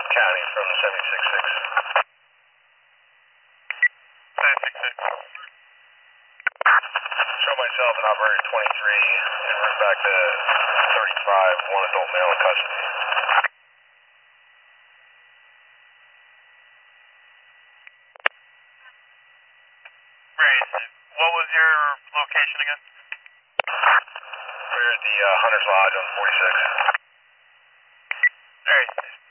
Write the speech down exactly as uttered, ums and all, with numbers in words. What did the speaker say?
County from seventy-six six. seventy-six six. Show myself and operator twenty-three and route back to thirty-five, one adult male in custody. Right. What was your location again? We're at the uh, Hunter's Lodge on forty-six. Alright.